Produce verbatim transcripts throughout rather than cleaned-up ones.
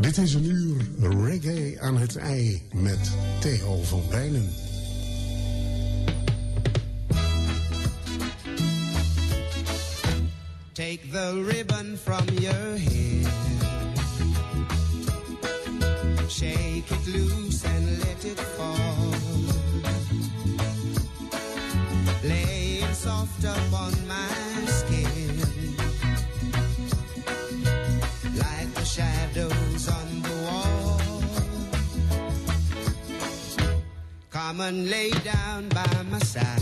Dit is een uur reggae aan het ei met Theo van Bijnen. Take the ribbon from your hair, shake it loose and let it fall, lay it soft upon my skin, like the shadows on the wall. Come and lay down by my side,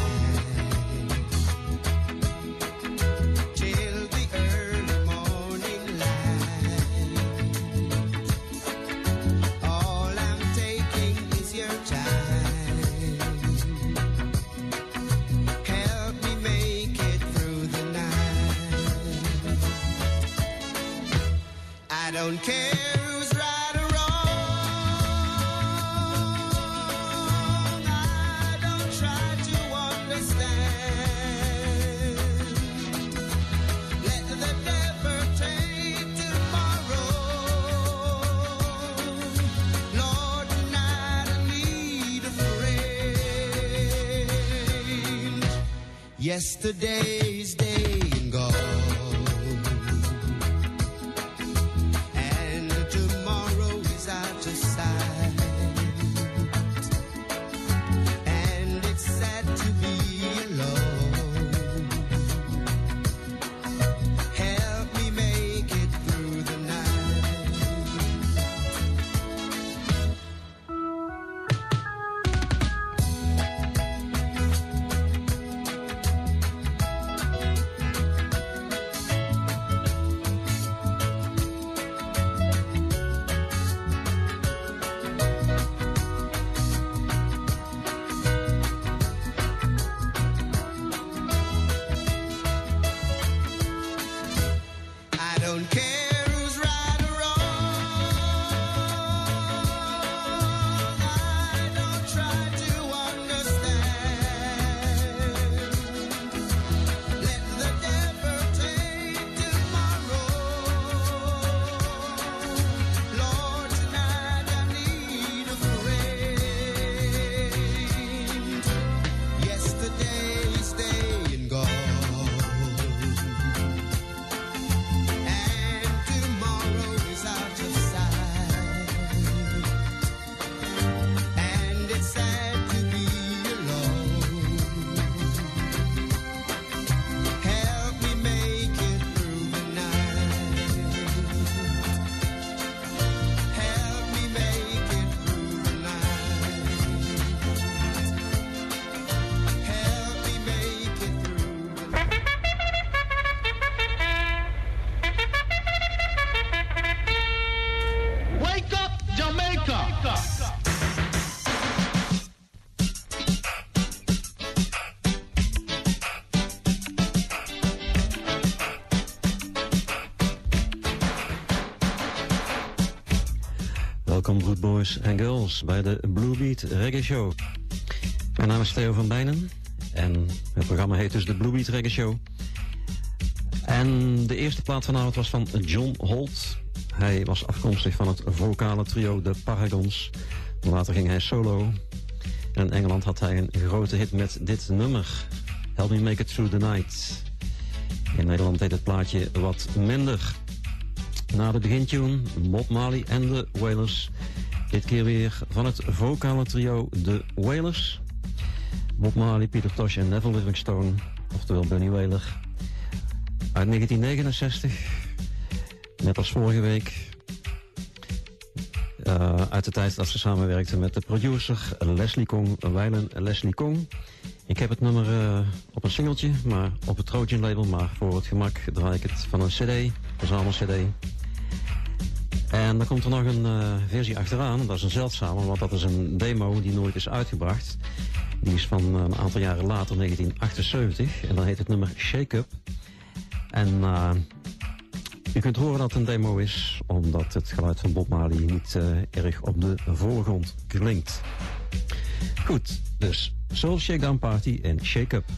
don't care who's right or wrong. I don't try to understand. Let the devil take tomorrow. Lord, tonight I need a friend. Yesterday's day and gone. Welkom good boys en girls bij de Blue Beat Reggae Show. Mijn naam is Theo van Bijnen en het programma heet dus de Blue Beat Reggae Show. En de eerste plaat vanavond was van John Holt. Hij was afkomstig van het vocale trio de Paragons. Later ging hij solo. En in Engeland had hij een grote hit met dit nummer. Help Me Make It Through the Night. In Nederland deed het plaatje wat minder. Na de begintune, Bob Marley en de Wailers. Dit keer weer van het vocale trio de Wailers. Bob Marley, Peter Tosh en Neville Livingstone, oftewel Bunny Wailer. Uit negentien negenenzestig, net als vorige week. Uh, uit de tijd dat ze samenwerkten met de producer Leslie Kong, wijlen Leslie Kong. Ik heb het nummer uh, op een singeltje, maar op het Trojan label, maar voor het gemak draai ik het van een cd, verzamel cd. En dan komt er nog een uh, versie achteraan, dat is een zeldzame, want dat is een demo die nooit is uitgebracht. Die is van uh, een aantal jaren later, negentien achtenzeventig, en dan heet het nummer Shake Up. En uh, u kunt horen dat het een demo is, omdat het geluid van Bob Marley niet uh, erg op de voorgrond klinkt. Goed, dus Soul Shakedown Party en Shake Up.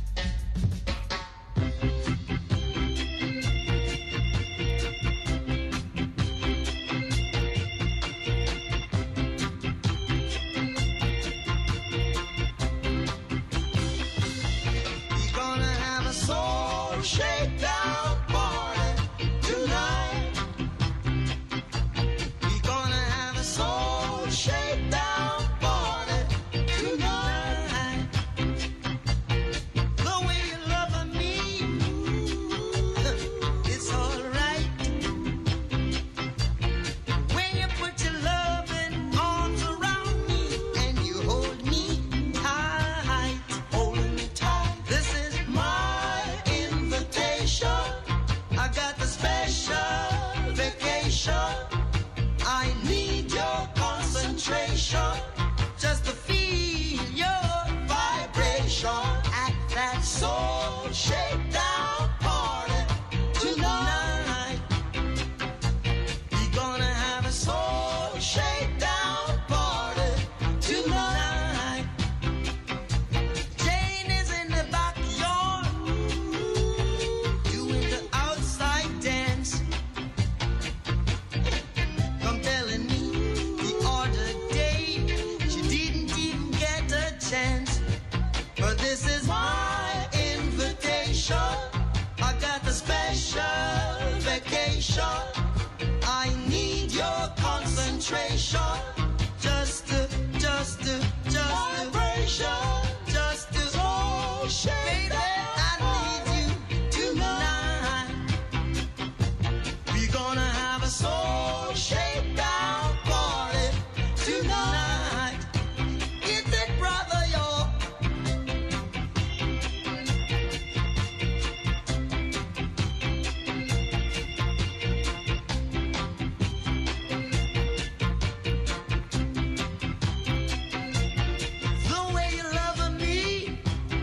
vibration. I need your concentration just to feel your vibration at that soul shakedown party tonight. We're gonna have a soul shakedown party tonight. Jane is in the backyard doing the outside dance. Come telling me the other day she didn't even get a chance. But this is my invitation. I got a special vacation. I need your concentration. Just to, just to, just vibration. Just to, soul shake. Baby, I need you tonight. We're gonna have a soul shakedown party tonight. Is it, brother, y'all? The way you love me,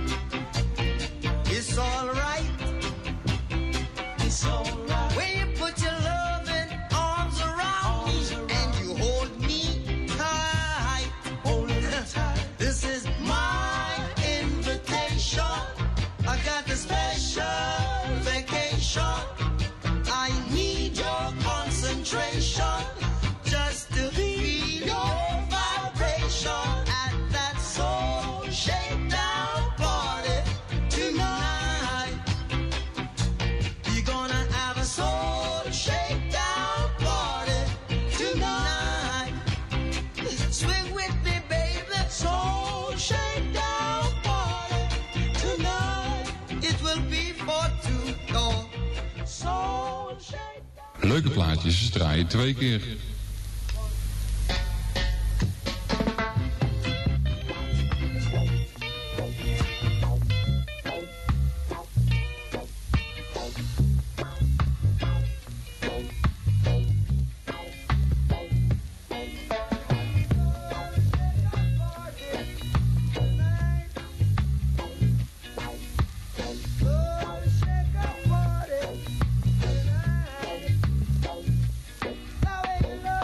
it's alright. It's alright. When you put your loving arms around me and you hold me tight. Hold it tight. This is my invitation. I got a special vacation. I need your concentration just to feel your vibration at that soul shakedown party tonight. We're gonna have a soul shakedown party tonight. Swing with me, baby. Soul shakedown party tonight. It will be for two. No. Soul shakedown. Leuke plaatjes draaien twee keer. Now ain't love.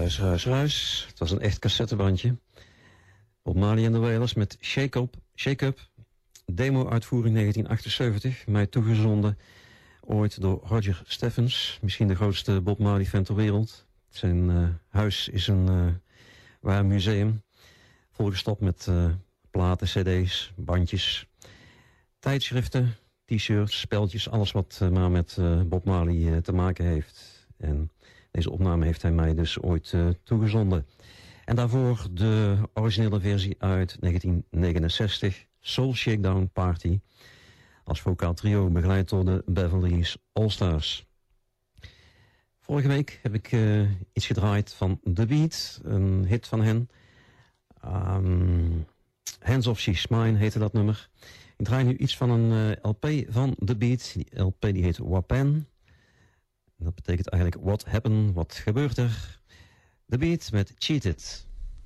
Ruis, ruis, ruis. Het was een echt cassettebandje. Bob Marley en de Wailers met Shake Up, Shake Up. Demo-uitvoering negentien achtenzeventig. Mij toegezonden ooit door Roger Steffens. Misschien de grootste Bob Marley-fan ter wereld. Zijn uh, huis is een uh, waar museum. Volgestopt met uh, platen, cd's, bandjes, tijdschriften, t-shirts, speltjes. Alles wat uh, maar met uh, Bob Marley uh, te maken heeft. En deze opname heeft hij mij dus ooit uh, toegezonden. En daarvoor de originele versie uit negentien negenenzestig, Soul Shakedown Party. Als vocaal trio, begeleid door de Beverly's All-Stars. Vorige week heb ik uh, iets gedraaid van The Beat, een hit van hen. Um, Hands Off She's Mine heette dat nummer. Ik draai nu iets van een uh, L P van The Beat. Die L P die heet Wapan. Dat betekent eigenlijk What Happened, wat gebeurt er. The Beat met Cheated.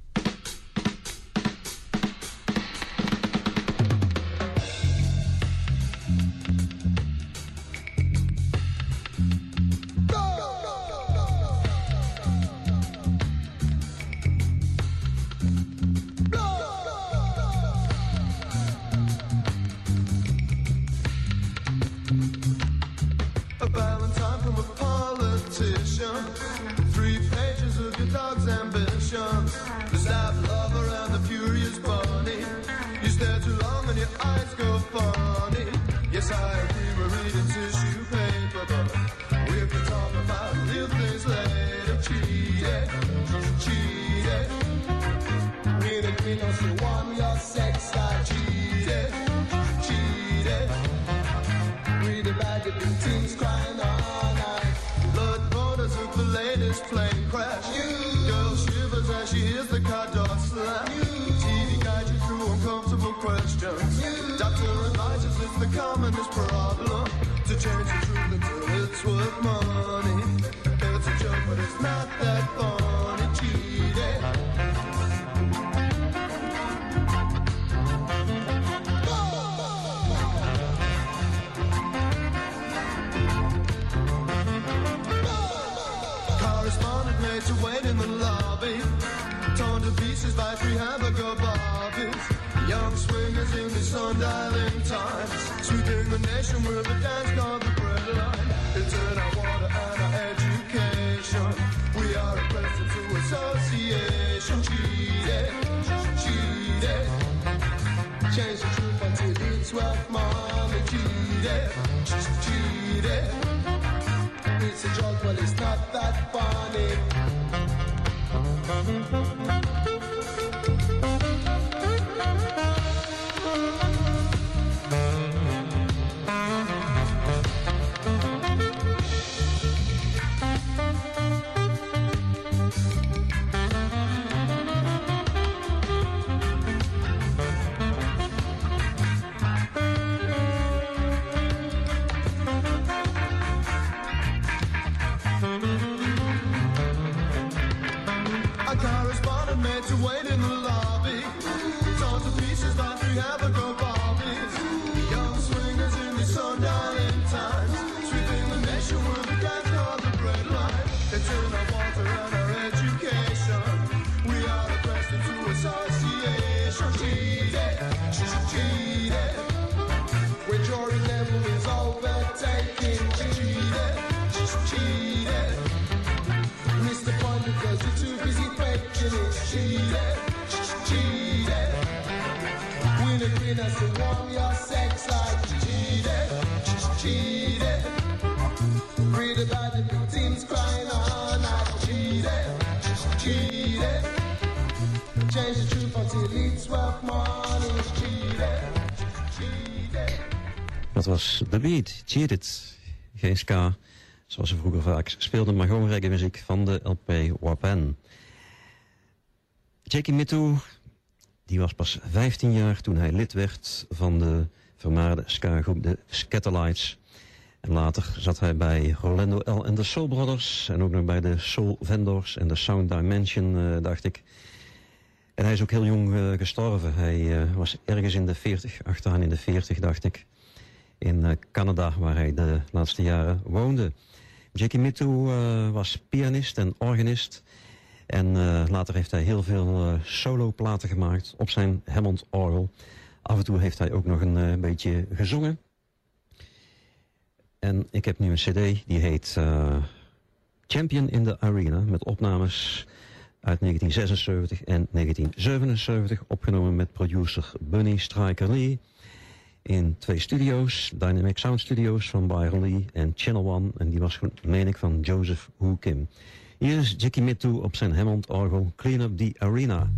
Dat was The Beat, Cheated. Geen ska, zoals ze vroeger vaak speelden, maar gewoon reggae muziek van de L P Wapan. Jackie Mittoo, die was pas vijftien jaar toen hij lid werd van de vermaarde ska-groep de Scatterlights. En later zat hij bij Rolando L. en de Soul Brothers en ook nog bij de Soul Vendors en de Sound Dimension, uh, dacht ik. En hij is ook heel jong uh, gestorven. Hij uh, was ergens in de veertig, achteraan in de veertig, dacht ik. In uh, Canada, waar hij de laatste jaren woonde. Jackie Mittoo uh, was pianist en organist. En uh, later heeft hij heel veel uh, solo-platen gemaakt op zijn Hammond orgel. Af en toe heeft hij ook nog een uh, beetje gezongen. En ik heb nu een cd die heet uh, Champion in the Arena, met opnames uit negentien zesenzeventig en negentien zevenenzeventig, opgenomen met producer Bunny Striker Lee in twee studio's, Dynamic Sound Studios van Byron Lee en Channel One, en die was, meen ik, van Joseph Hu Kim. Hier is Jackie Mittoo op zijn Hammond orgel, Clean Up the Arena.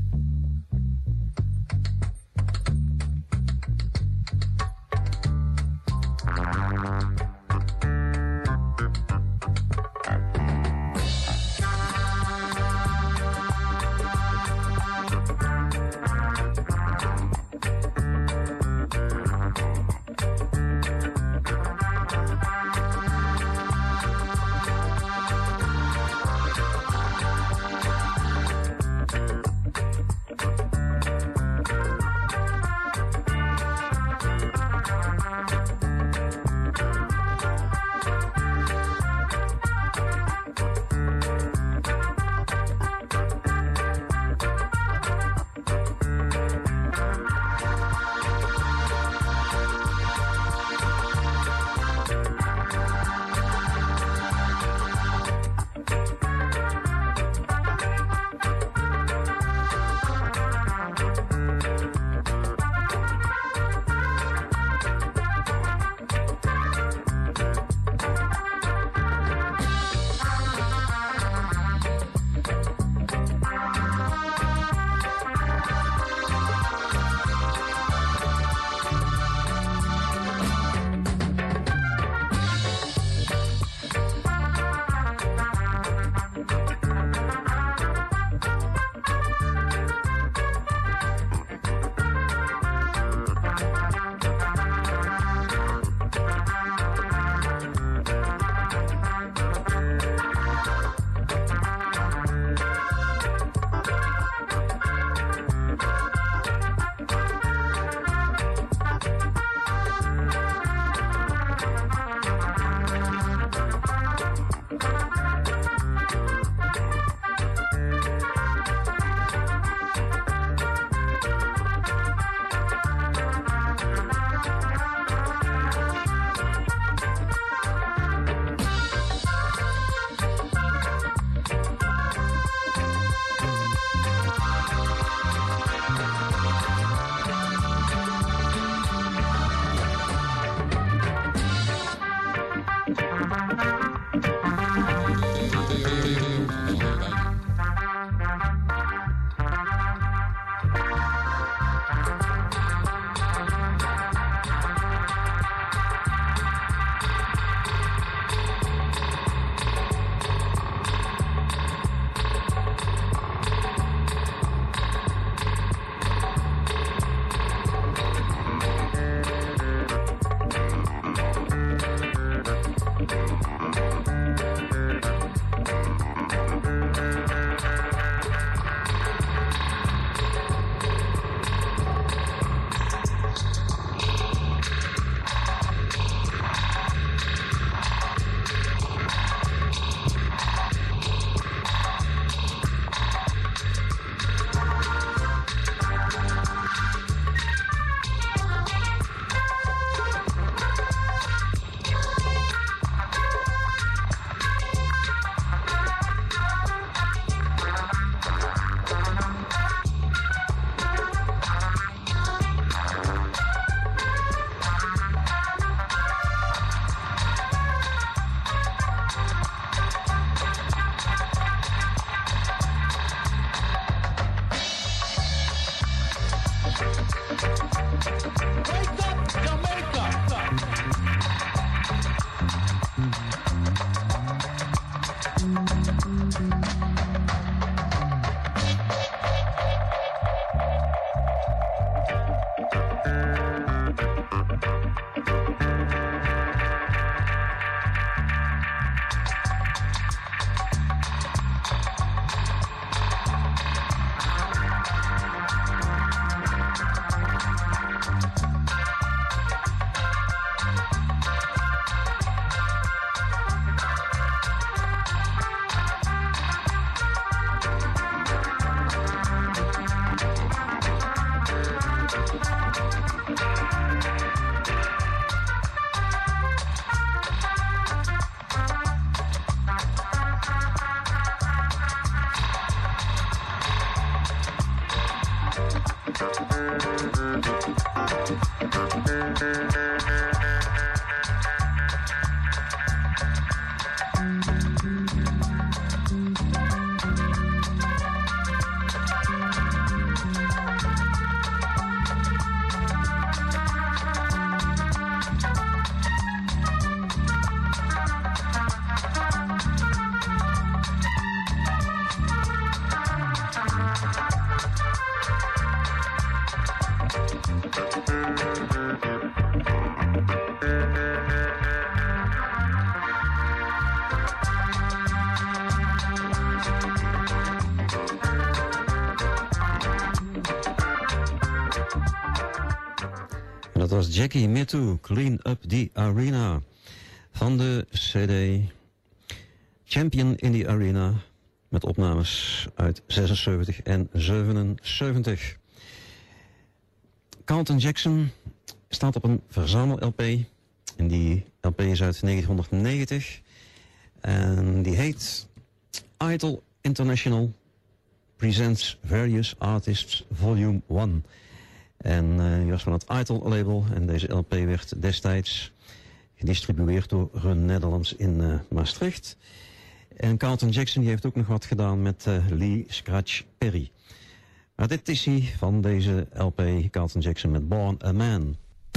Dat was Jackie Mittoo, Clean Up the Arena. Van de C D Champion in the Arena. Met opnames uit zesenzeventig en zevenenzeventig. Carlton Jackson staat op een verzamel-L P. En die L P is uit negentienhonderdnegentig. En die heet Idol International Presents Various Artists Volume één. En uh, die was van het Idol label. En deze L P werd destijds gedistribueerd door Run Netherlands in uh, Maastricht. En Carlton Jackson die heeft ook nog wat gedaan met uh, Lee Scratch Perry. Maar dit is hij van deze L P, Carlton Jackson met Born a Man.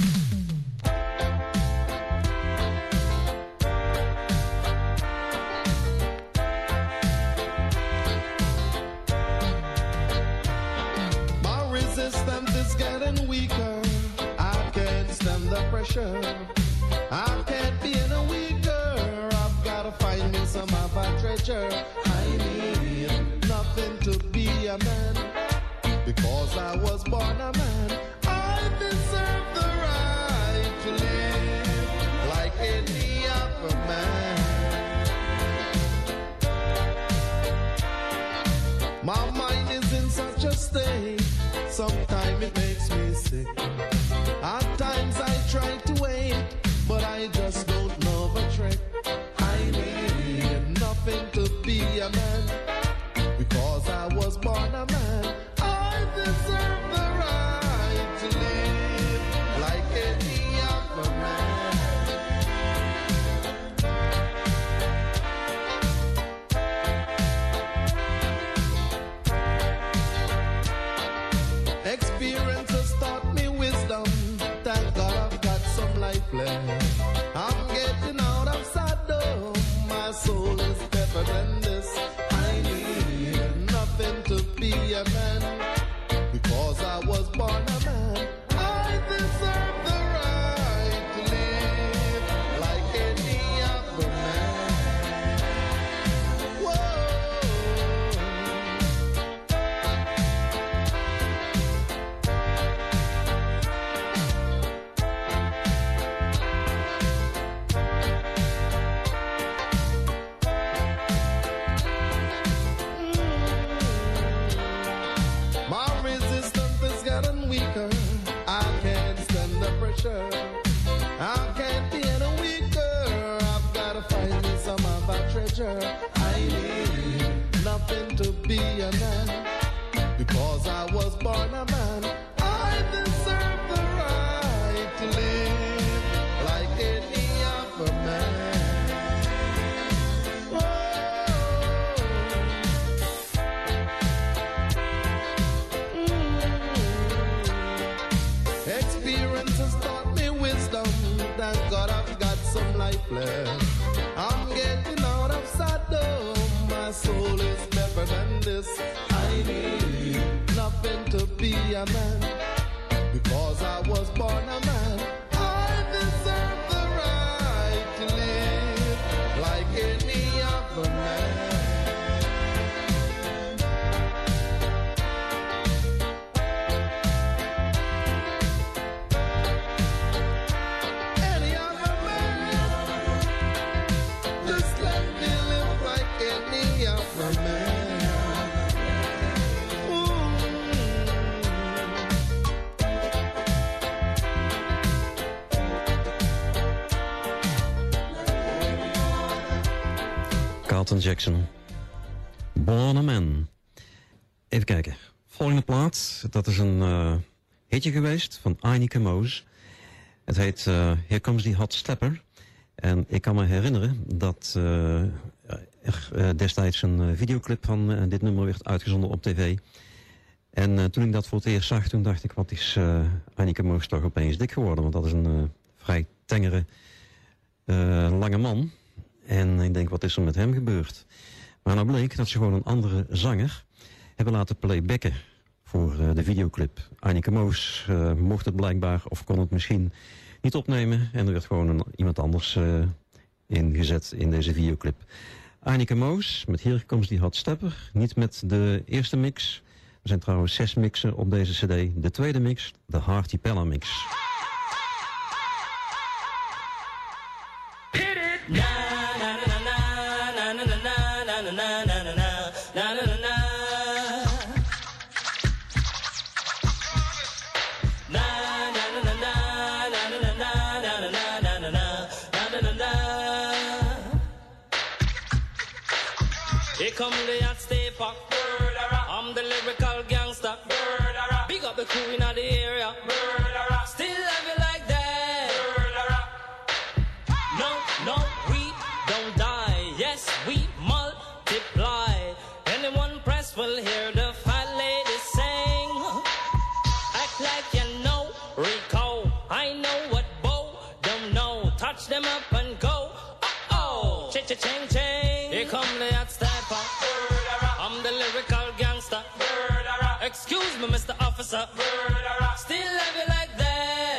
My resistance is getting weaker. I can't stand the pressure. I can't be any weaker. I've gotta find me some of my treasure. I need nothing to be a man. Because I was born a man, I deserve the right to live like any other man. My mind is in such a state, sometimes it makes me sick. At times I try to wait, but I just don't know the trick. I need nothing to be a man, because I was born a man. Deserve the right to live like any other man. Experience has taught me wisdom. Thank God I've got some life left. I'm getting out of saddle. My soul is better than this. I need nothing to be a man. Because I was born a man, I deserve the right to live like any other man. Whoa. My resistance is getting weaker. I can't stand the pressure. I can't be any weaker. I've gotta find me some of my treasure. I need nothing to be a man. Because I was born a man, I deserve the right to live like any other man. Experience has taught me wisdom. Thank God I've got some life left. I'm getting out of saddle. My soul is better than this. I need nothing to be a man. Because I was born a man, I deserve the right to live like any other man. Carlton Jackson, Born a Man. Even kijken. Volgende plaat, dat is een uh, hitje geweest van Ayneke Moos. Het heet uh, Here Comes the Hot Stepper. En ik kan me herinneren dat uh, er uh, destijds een uh, videoclip van uh, dit nummer werd uitgezonden op tv. En uh, toen ik dat voor het eerst zag, toen dacht ik, wat is uh, Ayneke Moos toch opeens dik geworden? Want dat is een uh, vrij tengere, uh, lange man. En ik denk, wat is er met hem gebeurd? Maar nou bleek dat ze gewoon een andere zanger hebben laten playbacken voor uh, de videoclip. Ayneke Moos uh, mocht het blijkbaar, of kon het misschien niet opnemen. En er werd gewoon een, iemand anders uh, ingezet in deze videoclip. Ayneke Moos, met Here Comes the Hot Stepper. Niet met de eerste mix. Er zijn trouwens zes mixen op deze cd. De tweede mix, de Hearty Pella mix. Here come the hot stepper. I'm the lyrical gangster. Big up the crew in the area. Still love you like that. No, no, we don't die. Yes, we multiply. Anyone press will hear the fat lady sing. Act like you know Rico. I know what Bo don't know. Touch them up and go. Uh-oh. Ch-ch-ching, ching. Here come the hot stepper. I'm the lyrical gangster. Excuse me, Mister Officer. Still love you like that.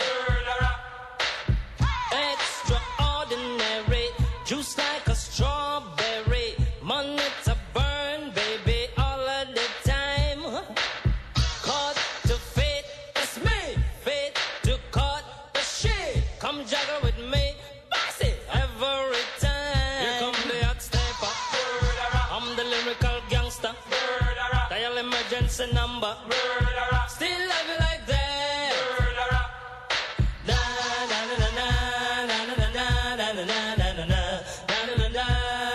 Extraordinary. Juice like a strawberry. Money to burn, baby, all of the time. Caught to fit, it's me. Fit to cut the shit. Come juggle with me. Boss it every time. Here come the hot stepper. I'm the lyrical gangster. Dial emergency number. Still love you like that. Na na na na na na na na na na na na na na na.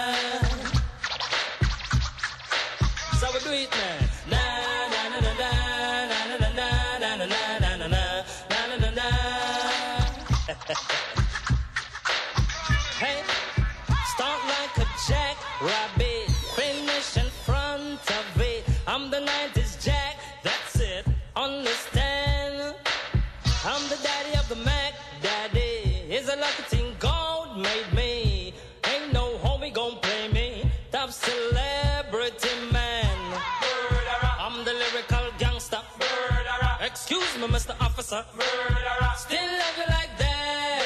So we do it, man. Na na na na na na na na na na na na na na na. Hey, start like a jackrabbit, finish in front of it. I'm the nineties Jack, that's it, understand? I'm the daddy of the Mac Daddy. Is a lucky thing God made me. Ain't no homie gon' play me. Top celebrity man. I'm the lyrical gangster. Excuse me, Mister Officer. Still love you like that.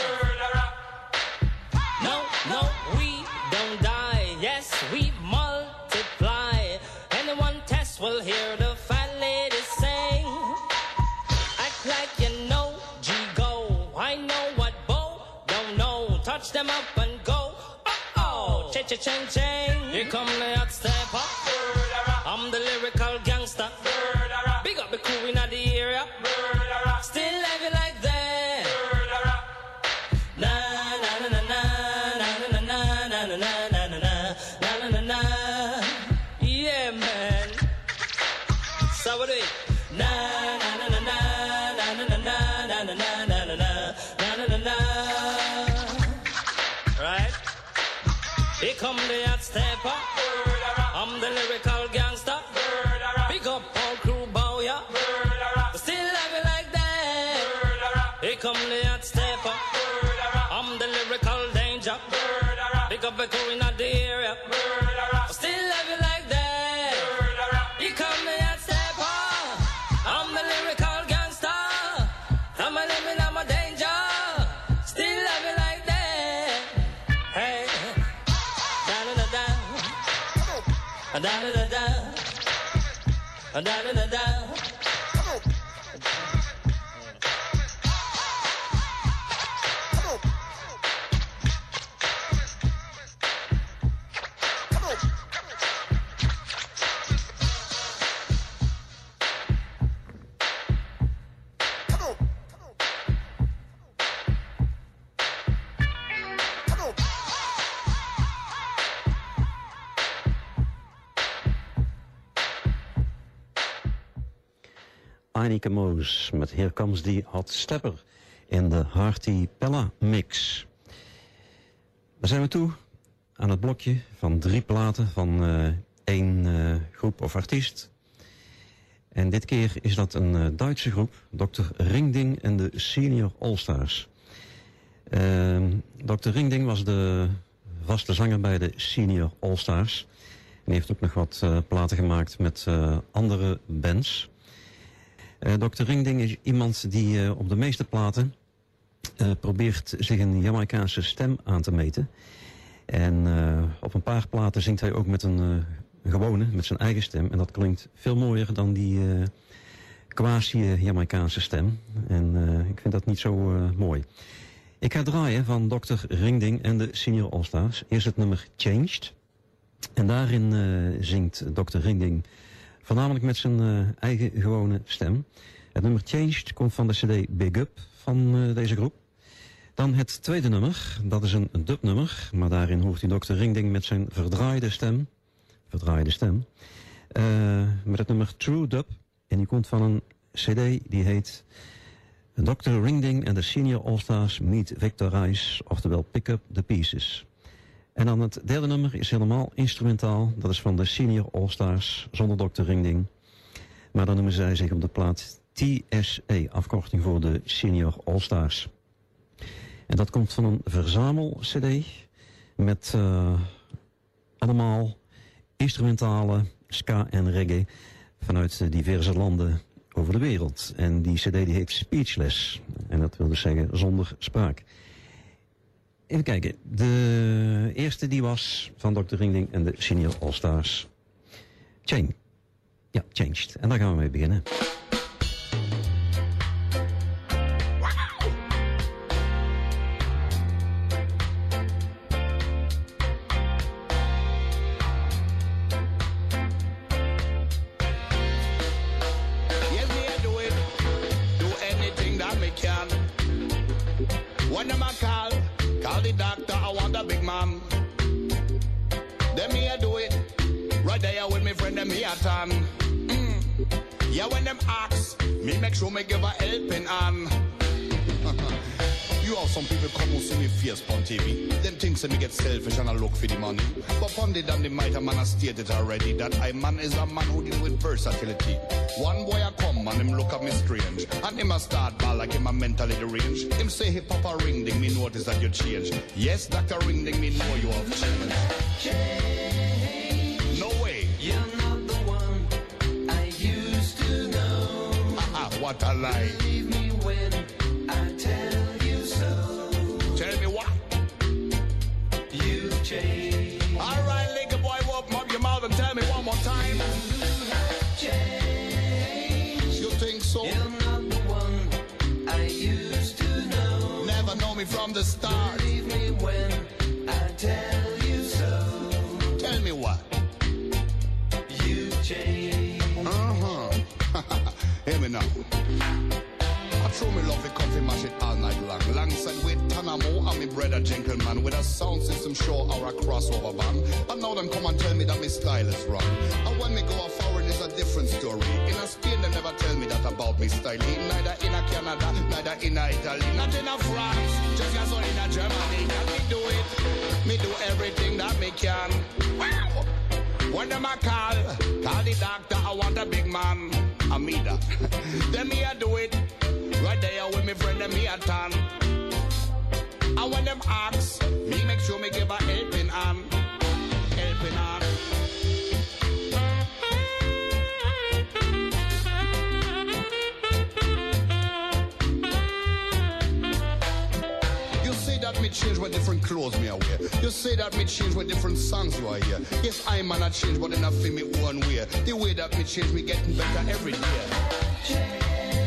No, no, we don't die. Yes, we multiply. Anyone test will hear the fat lady sing. Act like you know G-Go. I know what Bo don't know. Touch them up and go. Uh-oh, cha-cha-ching-ching. Here come the hot stepper. I'm the lyrical gangster. Big up the crew in the area. Still love you like that. Na na na na na na na na na na na na na na na. Yeah, man. So what do it? Na na na na na na na na na na na na na na na na. Right? Here come the hot stepper. I'm the lyrical gangster. Big up all crew bow ya. Still love you like that. Here come the hot stepper. I'm the lyrical danger. Big up the crew in the area. Still love you like that. Here come the hot stepper. I'm the lyrical gangster. I'm a living, I'm a danger. Still love you like that. Hey, da da da da, da da da da, da da da da. Einike Moos met Here Comes the Hot Stepper in de Hearty Pella Mix. Dan zijn we toe aan het blokje van drie platen van uh, één uh, groep of artiest. En dit keer is dat een uh, Duitse groep, dokter Ringding en de Senior All-Stars. Uh, dokter Ringding was de vaste zanger bij de Senior All-Stars. En heeft ook nog wat uh, platen gemaakt met uh, andere bands. Uh, dokter Ringding is iemand die uh, op de meeste platen uh, probeert zich een Jamaicaanse stem aan te meten. En uh, op een paar platen zingt hij ook met een uh, gewone, met zijn eigen stem. En dat klinkt veel mooier dan die uh, quasi-Jamaicaanse stem. En uh, ik vind dat niet zo uh, mooi. Ik ga draaien van dokter Ringding en de Senior All-Stars. Eerst het nummer Changed. En daarin uh, zingt dokter Ringding voornamelijk met zijn uh, eigen gewone stem. Het nummer Changed komt van de cd Big Up van uh, deze groep. Dan het tweede nummer, dat is een dubnummer, maar daarin hoort u dokter Ringding met zijn verdraaide stem. Verdraaide stem. Uh, met het nummer True Dub. En die komt van een cd die heet dokter Ringding en de Senior All-Stars Meet Victor Rice, oftewel Pick Up the Pieces. En dan het derde nummer is helemaal instrumentaal. Dat is van de Senior All-Stars, zonder dokter Ringding. Maar dan noemen zij zich op de plaat T S A, afkorting voor de Senior All-Stars. En dat komt van een verzamel-cd met uh, allemaal instrumentale ska en reggae vanuit diverse landen over de wereld. En die cd die heet Speechless. En dat wil dus zeggen zonder spraak. Even kijken. De eerste die was van dokter Ringding en de Senior All-Stars. Chain. Ja, Changed. En daar gaan we mee beginnen. Mm. Yeah, when them ask me, make sure me give a helping hand. You have some people come who see me fierce on T V. Them think say me get selfish and I look for the money. But on the damn the might a man has stated already that I man is a man who deal with versatility. One boy a come and him look at me strange, and him a start ball like him a mentally deranged. Him say hey Papa Ringding, me notice that you change. Yes, Doctor Ringding, me know you have changed. Change. No way. You're not the one I used to know. Ah, uh-uh, what a lie. Believe me when I tell you so. Tell me what? You changed. All right, little boy, open up your mouth and tell me one more time. You have changed. You think so? You're not the one I used to know. Never know me from the start. Believe me when I tell you so. Tell me what? You changed. Uh-huh. Hear me now. I throw me love it, comfy mash it all night long. Alongside with Tanamo and me brother gentleman with a sound system show or a crossover band. And now them come and tell me that my style is wrong. And when me go a foreign is a different story. In a Spain they never tell me that about me style. Neither in a Canada, neither in a Italy, not in a France. Just as well in a Germany. Can me do it? Me do everything that me can. Wow! When them a call, call the doctor, I want a big man. I mean that. Then me a do it. Right there with me friend and me a tan. And when them ask, me make sure me give a helping hand. Helping hand. You say that me change what different clothes me I wear. You say that me change what different songs you I hear. Yes, I man I change but enough for me one way. The way that me change me getting better every year. Change.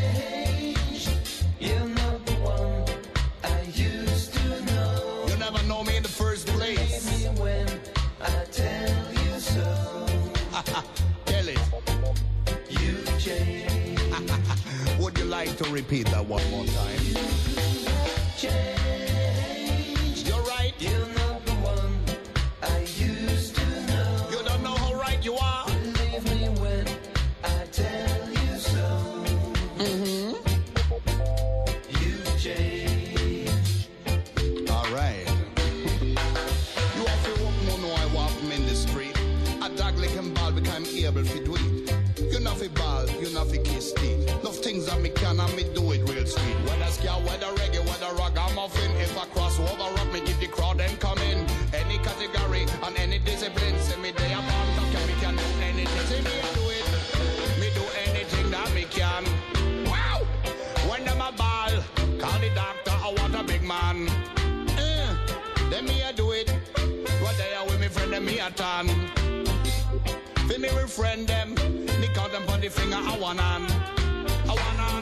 You're not the one I used to know. You never know me in the first place. Believe me when I tell you so. Tell it. You changed. Would you like to repeat that one more time? You changed. You're right. You're not the one I used to know. You don't know how right you are. Believe me when I tell you so. me can and me do it real sweet. Whether ska, whether reggae, whether ragamuffin. If I cross over rock, me give the crowd and come in. Any category and any discipline. Say me they are born, can me can do anything. Say me I do it. Me do anything that me can. Wow! When them a ball, call the doctor, I want a big man. Uh, then me I do it. What they are with me friend, them me a turn. Feel me with friend them. Nick out them on the finger, I want on. I want on.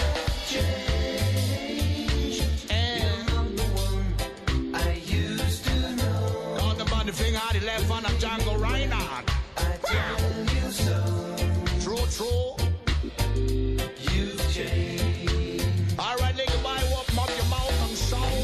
Change. You're not the one I used to know. Call them on the finger, the left hand of Django Reinhardt. I tell you so. True, true. You've changed. All right, nigga, boy, open up your mouth and shout.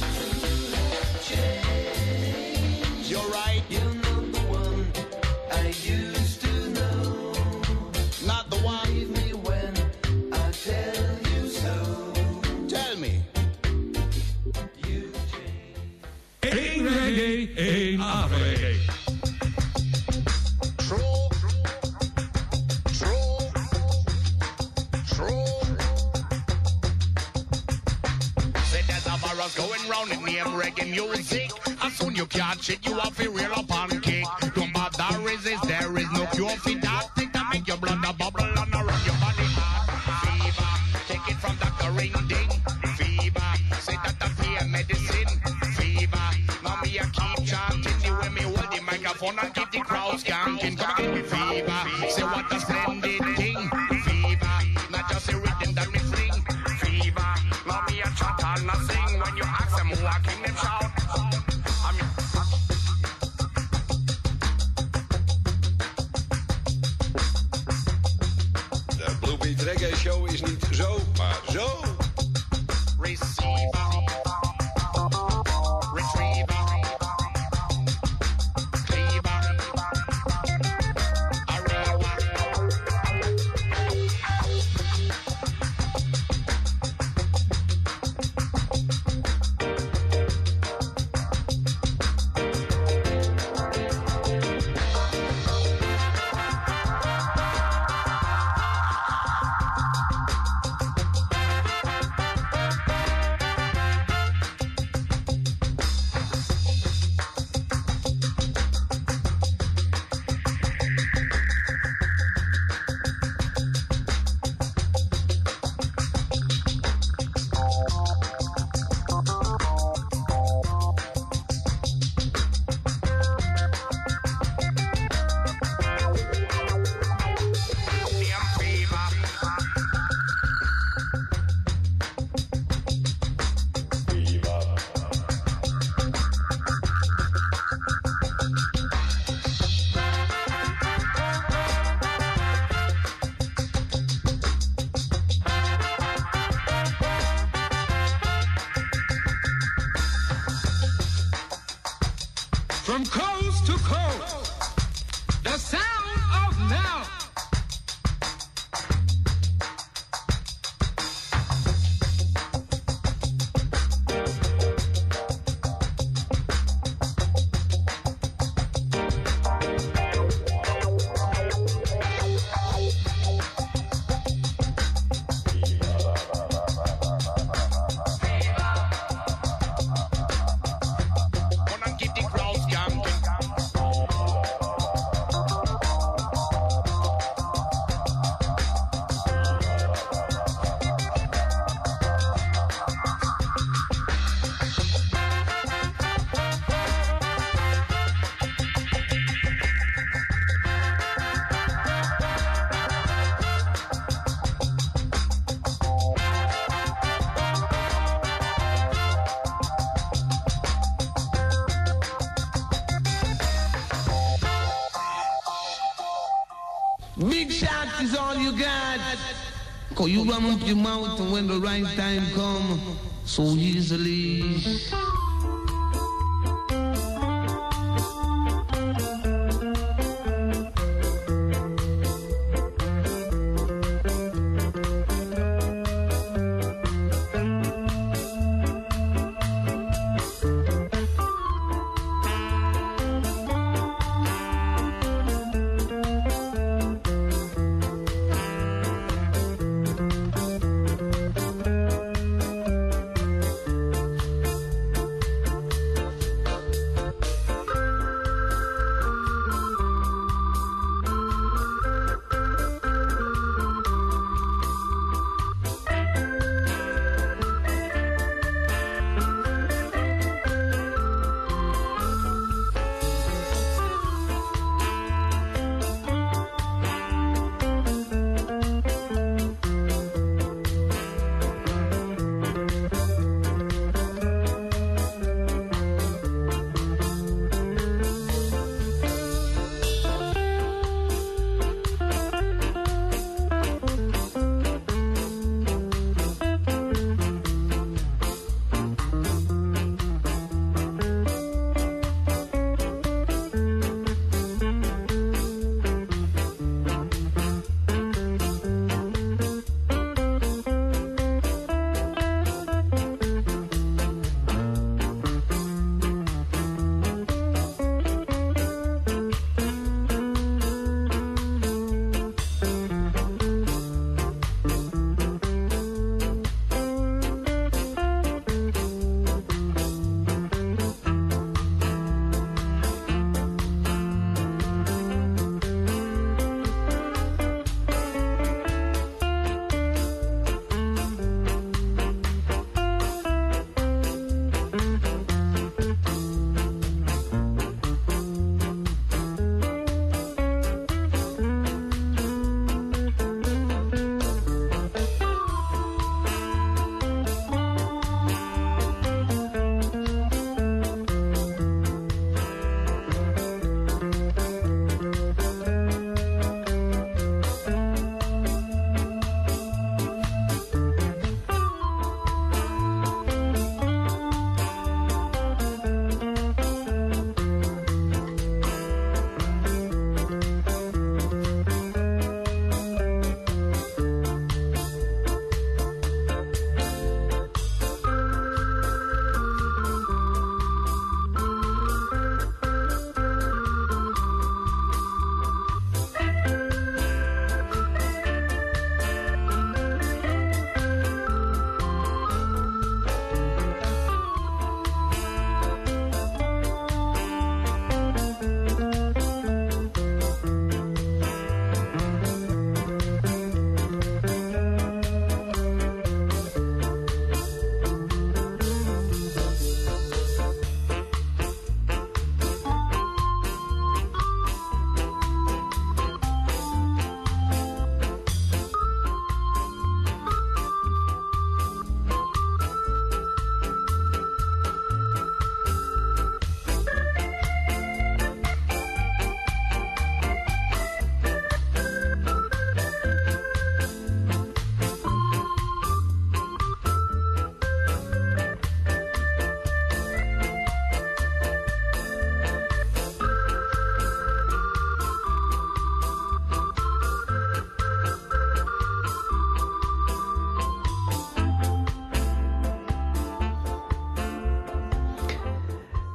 Change. You're right. You're not the one I used to know. Not the one. Leave me when I tell you so. Tell me. You change. Eén reggae, één afreggae. True. True. True. Say there's a virus going round in name reggae music. As soon you catch it, you have to reel up and kick. Don't bother resist, there is no cure for that. Think that make your blood a bubble and around your body hot. Fever, take it from Doctor Ring Ding. Fever, say that the fear medicine. Fever, now me a keep chanting. The way me hold the microphone and keep the crowd skanking. Come again, me fever, say what a splendid thing. Fever, not just a rhythm that me fling. Fever, now me a chat and a sing. When you ask them who I king them shout. I'm De Blue Beat Reggae Show is niet zo, maar zo. receiver, retriever, cleaver, arriva. From coast to coast, the sound of now. Wanna keep the crowd skanking. Big shots is all you got. Cause you run up your mouth and when the right time come, so easily.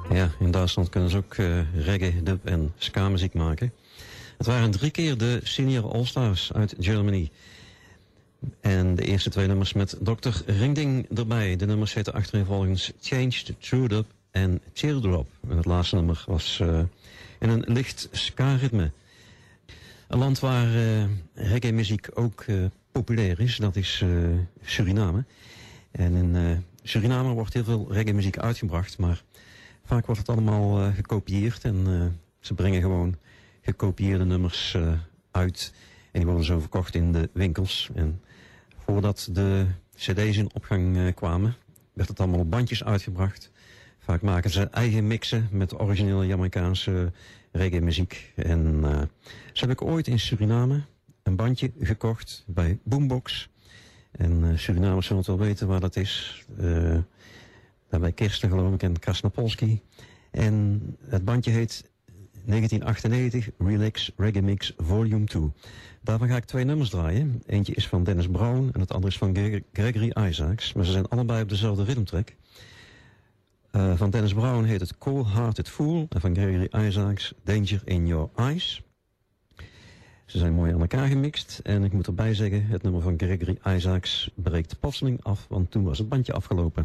Ja, in Duitsland kunnen ze ook uh, reggae, dub en ska muziek maken. Het waren drie keer de Senior All-Stars uit Germany. En de eerste twee nummers met dokter Ringding erbij. De nummers heten achtereenvolgens Changed, True Dub en Teardrop. En het laatste nummer was uh, in een licht ska-ritme. Een land waar uh, reggae-muziek ook uh, populair is, dat is uh, Suriname. En in uh, Suriname wordt heel veel reggae-muziek uitgebracht, maar vaak wordt het allemaal uh, gekopieerd. En uh, ze brengen gewoon gekopieerde nummers uh, uit. En die worden zo verkocht in de winkels. En voordat de cd's in opgang uh, kwamen, werd het allemaal op bandjes uitgebracht. Vaak maken ze eigen mixen met originele Jamaicaanse reggae muziek. En uh, zo heb ik ooit in Suriname een bandje gekocht bij Boombox. En uh, Surinamers zullen het wel weten waar dat is. Uh, daar bij Kirsten geloof ik en Krasnapolski. En het bandje heet negentien achtennegentig Relax Reggae Mix Volume twee. Daarvan ga ik twee nummers draaien. Eentje is van Dennis Brown en het andere is van Gre- Gregory Isaacs. Maar ze zijn allebei op dezelfde rhythmtrack. Uh, van Dennis Brown heet het Cold Hearted Fool. En van Gregory Isaacs Danger in Your Eyes. Ze zijn mooi aan elkaar gemixt. En ik moet erbij zeggen, het nummer van Gregory Isaacs breekt plotseling af. Want toen was het bandje afgelopen.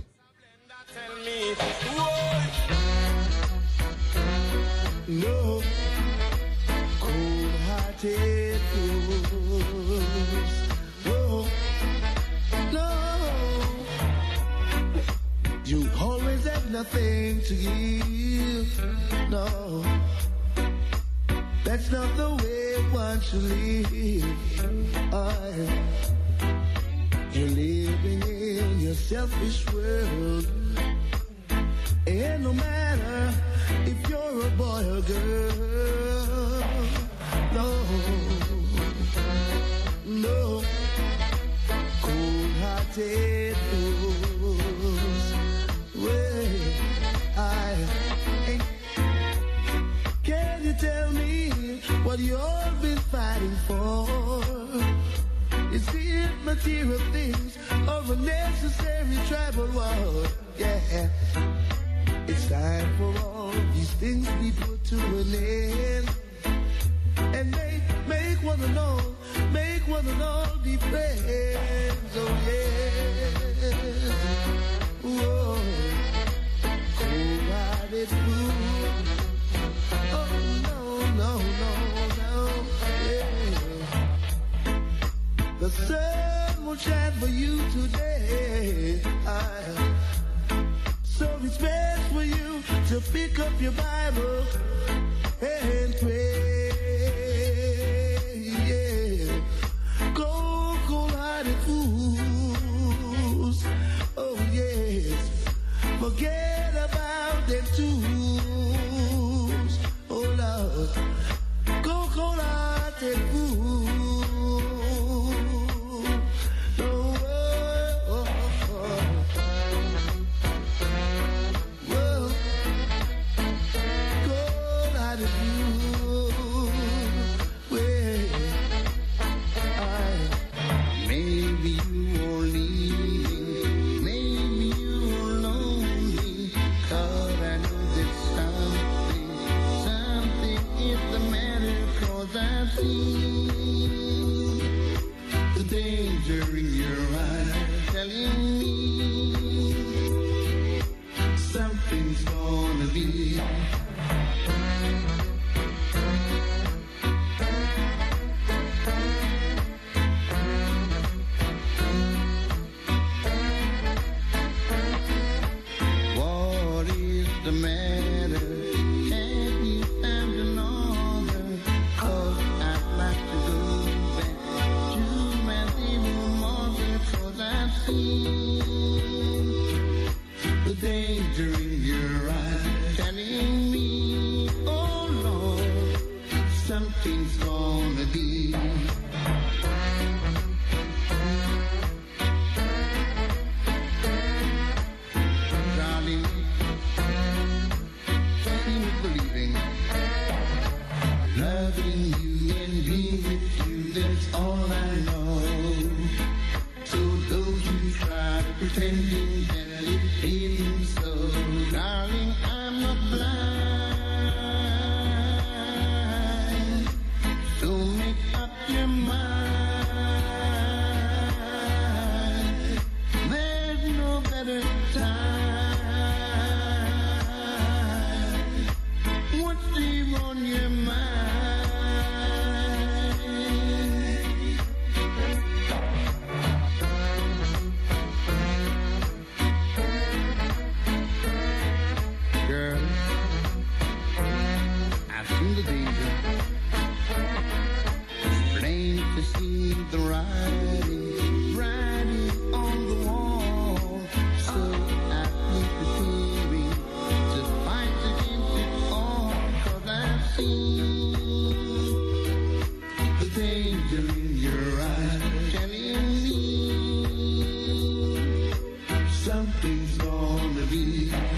No, cold-hearted fools. No, no. You always have nothing to give. No, that's not the way one should live. I, you're living in your selfish world. And no matter if you're a boy or girl, no, no, cold-hearted fools. Well, I ain't. Can you tell me what you've been fighting for? Is it material things or a necessary tribal war? Yeah. It's time for all these things we put to an end. And make, make one and all, make one and all be friends. Oh yeah. Whoa. Cold-hearted fool. Oh no, no, no, no. Yeah. The sun will shine for you today. I, so it's best for you to pick up your Bible and pray. Yeah. Go, cold-hearted fools. Oh yes. Forget about them tools. Oh Lord. Go, cold-hearted fools. pretending that it ain't so. Darling, I'm not blind, so make up your mind. There's no better time. What's deep on your mind? The danger, plain to see the writing, writing on the wall. So I keep preparing to fight against it all, 'cause I've seen the danger in your eyes, telling me something's gonna be.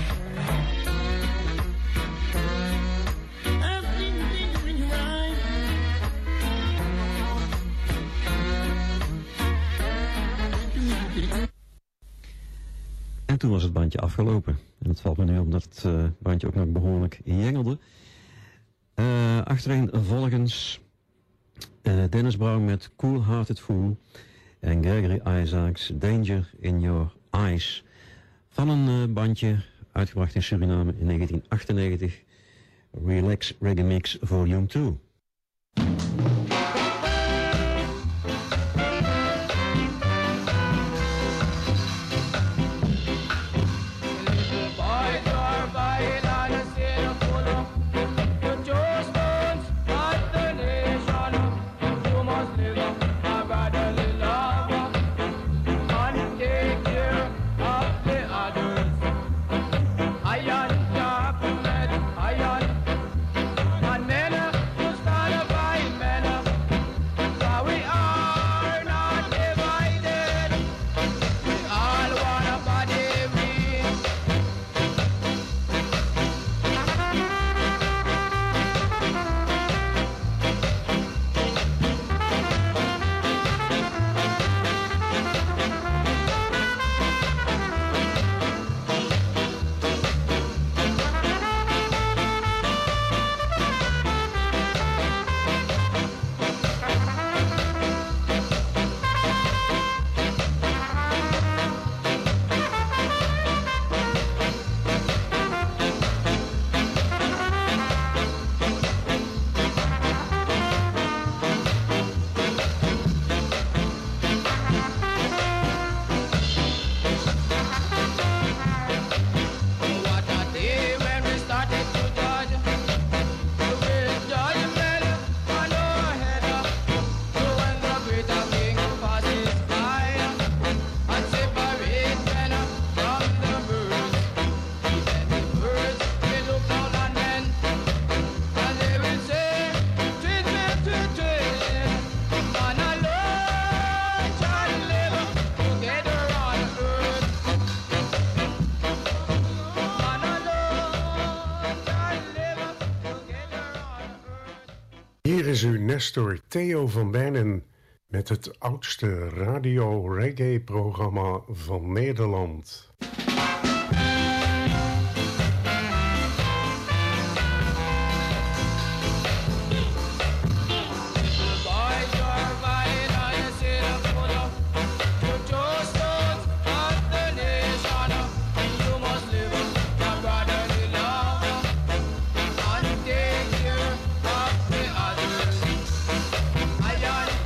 En toen was het bandje afgelopen. En het valt me nu op dat het uh, bandje ook nog behoorlijk jengelde. Uh, achterin volgens uh, Dennis Brown met Cool Hearted Fool. En Gregory Isaacs Danger in Your Eyes. Van een uh, bandje uitgebracht in Suriname in negentien achtennegentig. Relax Reggae Mix Volume twee. Hier is uw Nestor Theo van Bijnen met het oudste radio-reggae-programma van Nederland.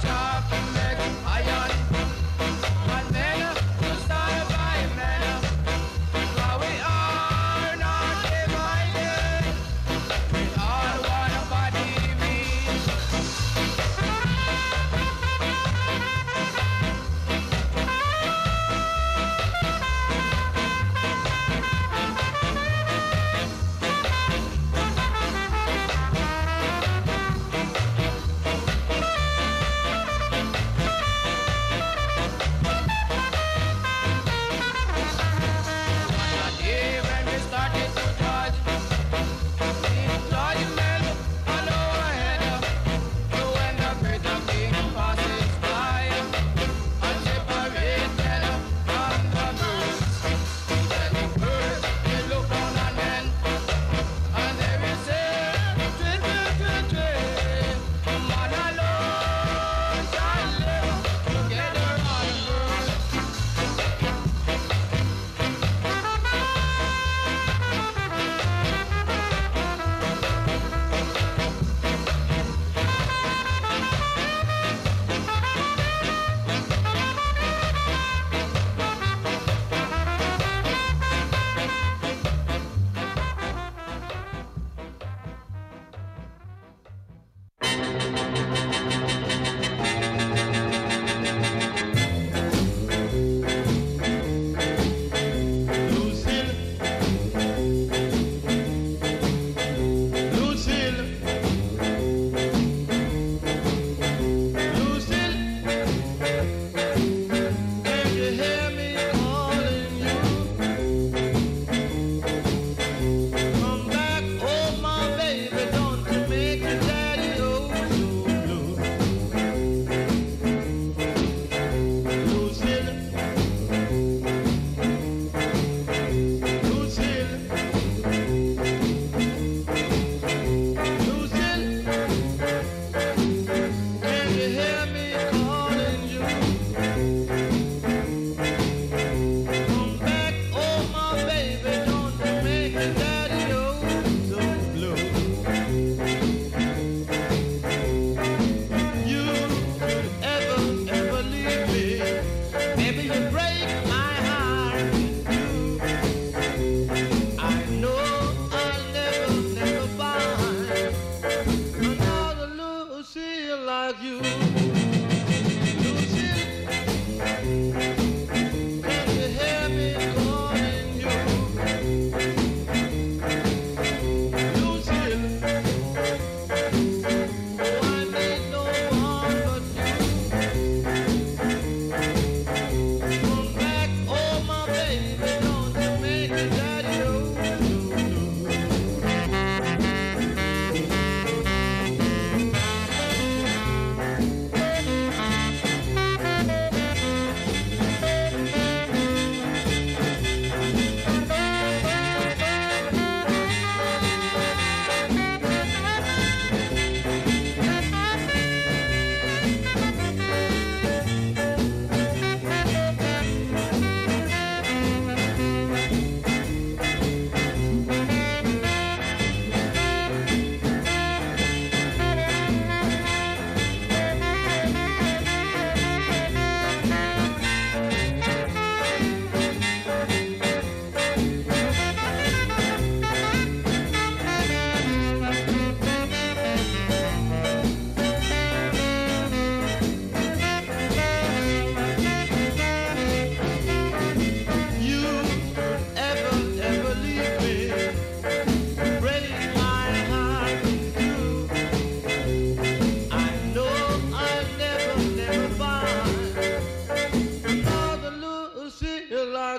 Man, you started by man.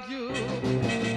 without you.